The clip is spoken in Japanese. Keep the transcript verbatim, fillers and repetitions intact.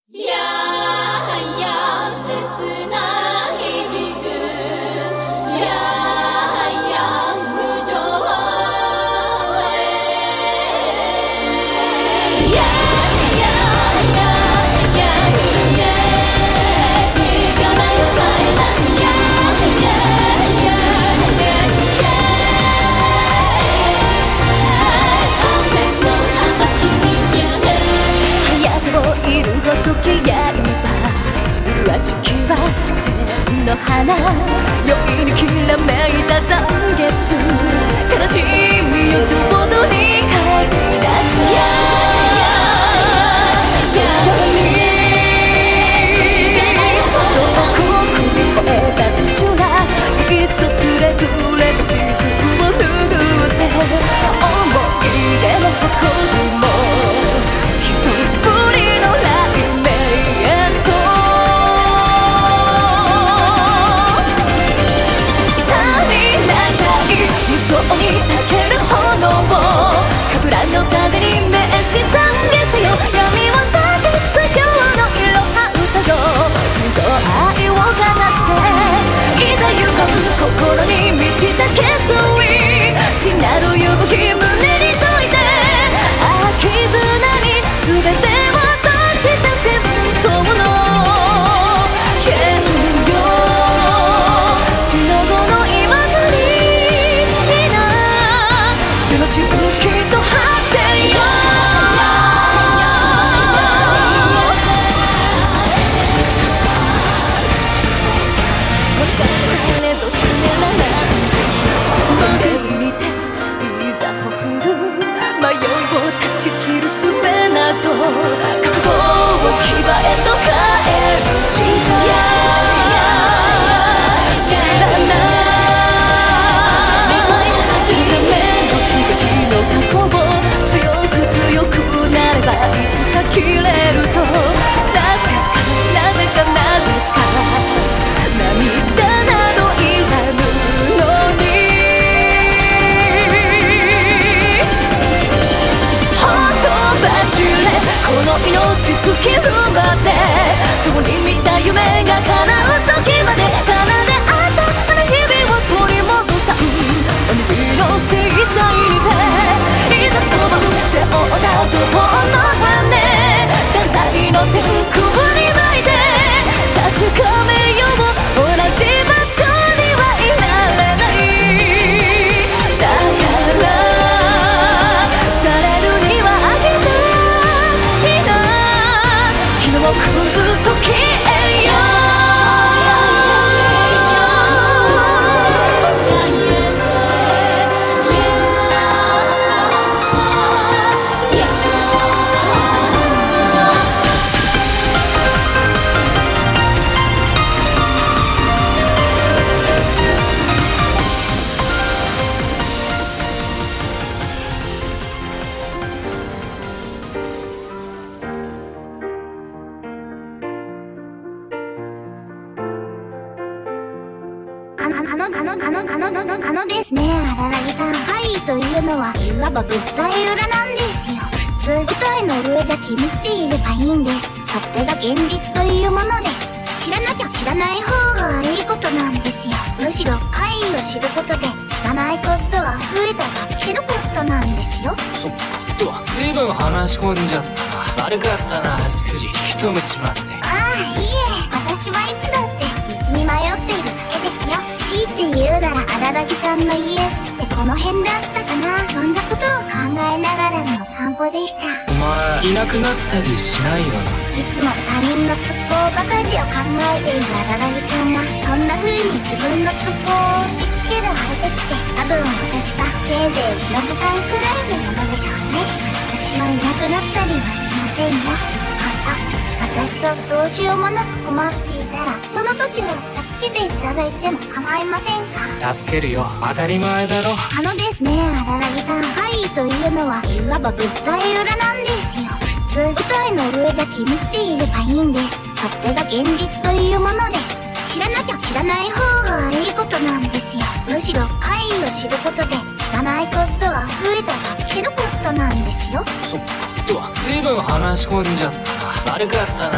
いやはや切な響くいやはや無情へいやいやいやいやいや力の声なんやいやいやいやいや雨の甘きにやれ早くもいるごときやいば麗しきは千の花酔いにきらめいた残月悲しみをちょうどに帰り出すややに遠くに燃えたつ修羅いっそつれずれた雫を拭って思い出も誇りも一人ぶりの雷鳴へと去りなさい無双にたける炎を神楽の風に召し懺悔せよ闇を避けつ今日の色は歌よ国と愛をかざしていざ行こう心に満ちた決意真なる勇気胸に解いてああ絆に全てを閉じた戦闘の剣よ死の後の今さりなよろしくきっと果てよ誰ぞつねらない僕じにていざほふる迷いを断ち切る術など覚悟を牙へと変えるしか知らない定めの響きの過去を強く強くなればいつか切れるとなぜかなぜかなぜか涙などいらぬのにほとばしれこの命尽きるまで共に見た夢が叶う時まで奏であったあの日々を取り戻さんおにぎりの制裁にていざ飛ば背負った怒涛の羽断罪の天空に巻いて確かめよう同じ場所にはいられないだからじゃれるにはあげたいな昨日くずと消えよあの、あの、あの、あの、あの、あの、あのですね、荒木さん。怪異というのはいわば物体裏なんですよ。普通、舞台の上だけ見ていればいいんです。それが現実というものです。知らなきゃ知らない方がいいことなんですよ。むしろ怪異を知ることで知らないことが増えただけのことなんですよ。 そっとずいぶん話し込んじゃったな。悪かったな、少し引き止めちまって。 ああ、いいえ、私はいつだって道に迷っているだけですよ。強いて言うなら荒木さんの家ってこの辺だったかな。そんなことを考えながらの散歩でした。 お前いなくなったりしないよな。 いつも他人の都合ばかりを考えている荒木さんがそんな風に自分の都合を押し付ける相手って多分私がせいぜい忍さんくらいのものでしょうね。私はいなくなったりはしませんよ。あ、私がどうしようもなく困っていたらその時は助けていただいても構いませんか。 助けるよ、当たり前だろ。 あのですね、荒木さん。怪異というのはいわば物体裏なんですよ。普通、舞台の上だけ見ていればいいんです。それが現実というものです。知らなきゃ知らない方がいいことなんですよ。むしろ怪異を知ることで知らないことが増えただけのことなんですよ。 そっとずいぶん話し込んじゃったな。悪かったな。